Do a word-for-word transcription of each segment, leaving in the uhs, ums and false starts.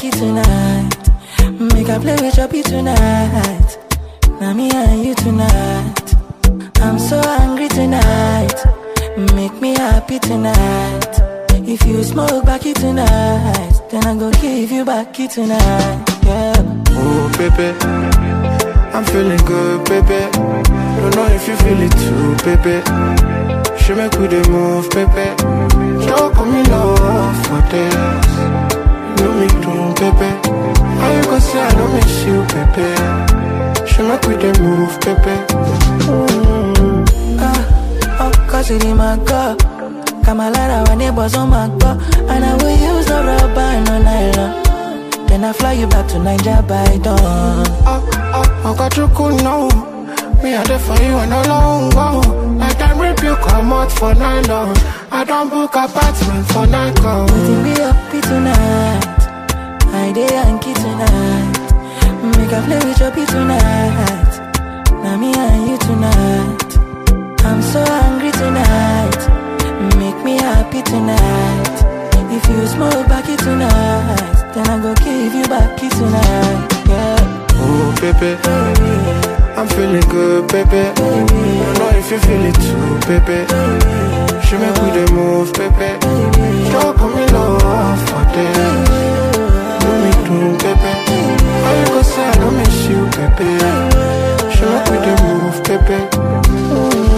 Yankee tonight. Make I play with your beat tonight. Now me and you tonight. I'm so angry tonight. Make me happy tonight. If you smoke backy tonight, then I go give you backy tonight. Yeah. Oh baby, I'm feeling good, baby. Don't know if you feel it too, baby. She make we dey move, baby. Don't call me love for this. You know me too, baby. How you gonna say I don't miss you, baby? She make we dey move, baby. Mm. Ah, oh, cause it in my car. Kamalara when neighbors on my car. And I will use the rubber, no nylon. Then I fly you back to Nigeria by dawn. Oh, oh, I got you cool now. Me a there for you and no long go. Like time rip you come out for nine long. I don't book apartment for night go. Waiting be happy tonight. I dey Yankee tonight. Make I play with your beat tonight. Now me and you tonight. I'm so angry tonight. Make me happy tonight. If you smoke backy tonight, then I go give you backy tonight. Yeah. Oh baby, Baby. I'm feeling good, baby. Baby. Don't know if you feel it too, baby. Baby. She make we dey move, baby. Don't call me love for this. Do me too, baby. How you gonna say I don't miss you, baby? She make we dey move, baby. Mm.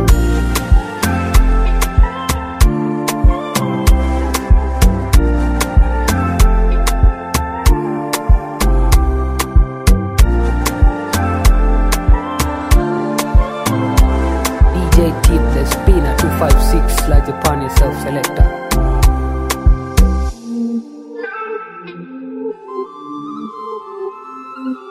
D J Tip the spinner two five six slide upon yourself selector. Thank you.